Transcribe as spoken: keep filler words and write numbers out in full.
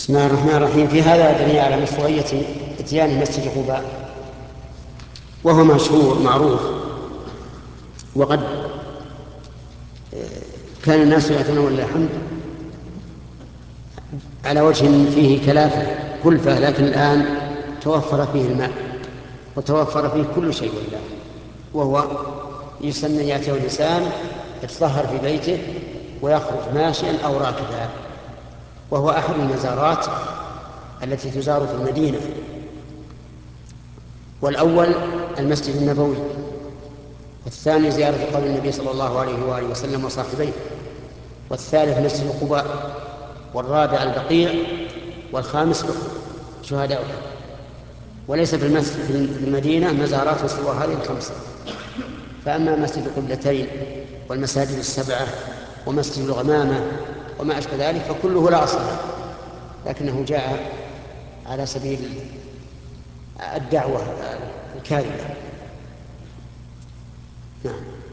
بسم الله الرحمن الرحيم. في هذا دليل على مشروعية إتيان مسجد قباء، وهو مشهور معروف، وقد كان الناس يأتون ولله الحمد على وجه فيه كلافة كلفة، لكن الآن توفر فيه الماء وتوفر فيه كل شيء لله، وهو يسن يأتيه الإنسان يتطهر في بيته ويخرج ماشيا أو راكبا، وهو أحد المزارات التي تزار في المدينة. والأول المسجد النبوي، والثاني زيارة قبر النبي صلى الله عليه وآله وسلم وصاحبيه، والثالث مسجد قباء، والرابع البقيع، والخامس شهداء. وليس في المسجد في المدينة مزارات سوى هذه الخمسة. فأما مسجد القبلتين والمساجد السبعة ومسجد الغمامة وما أشبه ذلك فكله لا أصل له، لكنه جاء على سبيل الدعوة الكاذبة. نعم.